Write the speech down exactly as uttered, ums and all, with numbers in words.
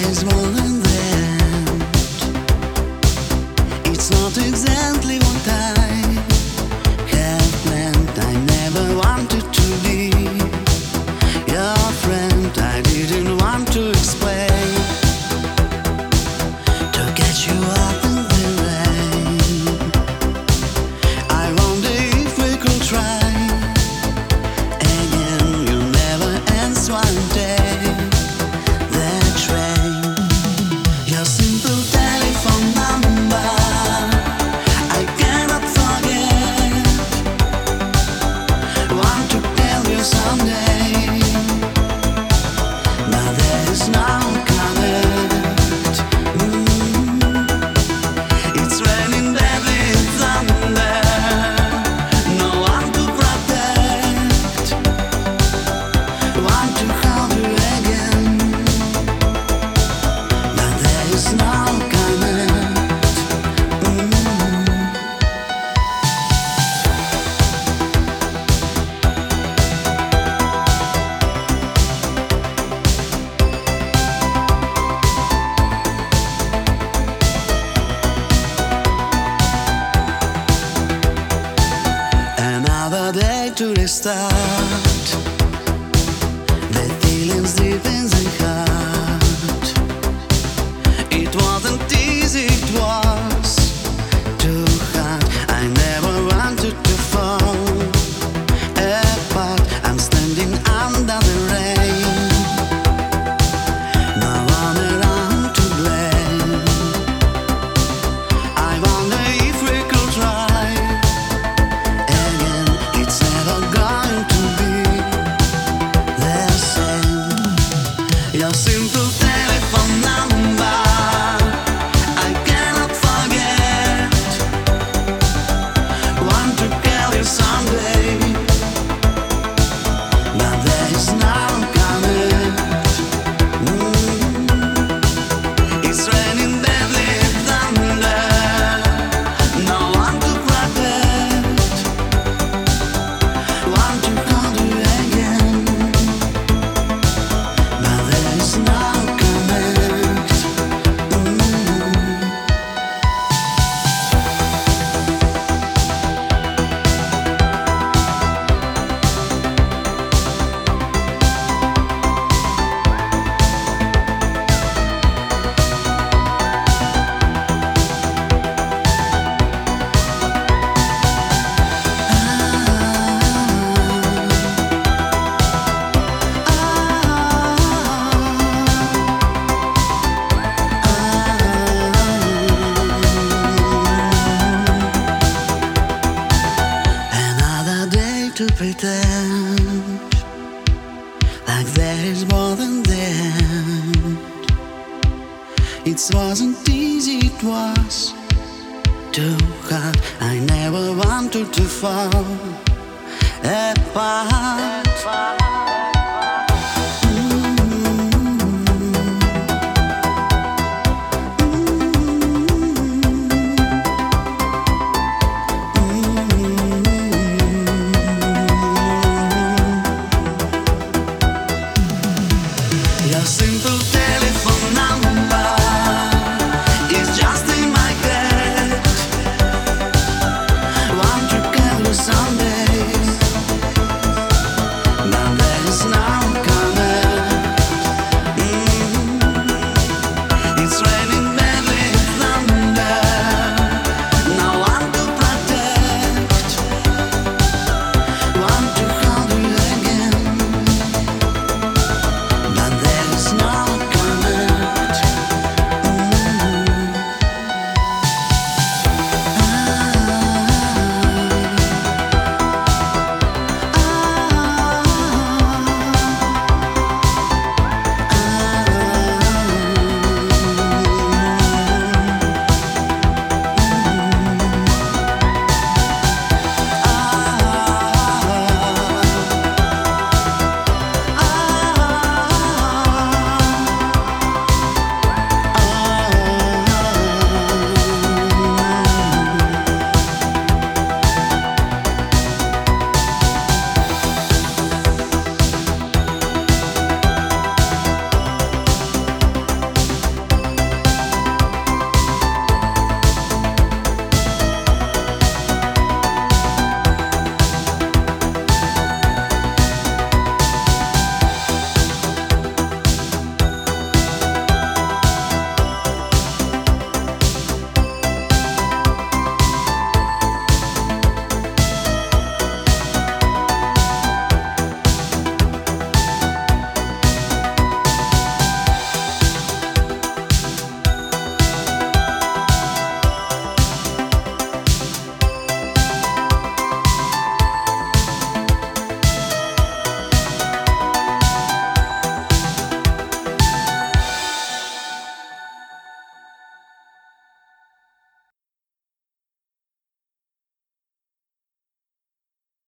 is more than that. It's not exactly what I have planned. I never wanted to be your friend. I didn't want to explain, to get you up in the rain. I wonder if we could try again. You'll never answer one day. That train, your simple telephone number, I cannot forget. Want to tell you someday, but there is no connect. Mm. It's raining deadly thunder, no one to protect. Want to hold you again, but there is no connect. Mm. Another day to restart the feelings deep in the heart. It wasn't easy, it was too hard. I never wanted to fall apart. I'm standing under the rain, no one around to blame. I wonder if we could try again. It's never going to be the same. Your simple telephone number, I cannot forget. Want to call you someday, but there is no connect. Mm. It's raining deadly thunder, no one to protect. Want to hold you again, but there is no connect. Mm. Another day to pretend like there is more than that. It wasn't easy, it was too hard. I never wanted to fall apart.